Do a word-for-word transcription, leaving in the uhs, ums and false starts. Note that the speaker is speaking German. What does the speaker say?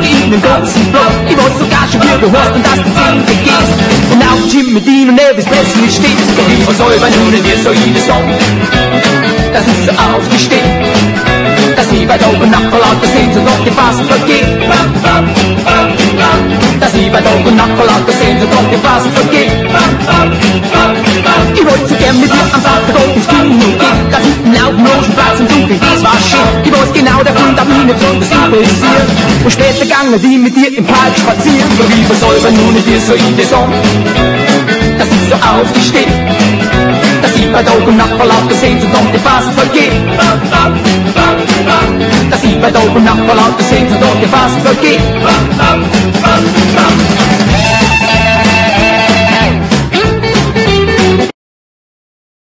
Tage in den ganzen Block. Ich weiß sogar schon, wie du hast und dass du Zehnte gehst. Und auf dem Gym mit ihnen und Elvis Presley stehst. Doch ich versäuber nun dir so jede Song. Das ist so aufgestehen. Dass ich bei Tag und Nacht vor lauter Sehnsucht noch die Fassung vergeht. Dass ich bei Tag und Nacht vor lauter Sehnsucht noch die Fassung vergeht. Ich wollte so gern mit dir am Samstag ins Kino gehen. Da hinten auf dem Rosenplatz im Dunkeln, das war schön. Ich weiß genau, der Grund hat mich nicht besonders interessiert. Und später gangen die mit dir im Park spazieren. Doch ich versäuber nun mit dir so in der Song. Dass ich so aufgesteht. Dass ich bei Tag und Nacht vor lauter Sehnsucht noch die Fassung vergeht. Dass ich bei Tag und Nacht vor lauter Sehnsucht noch die Fassung vergeht.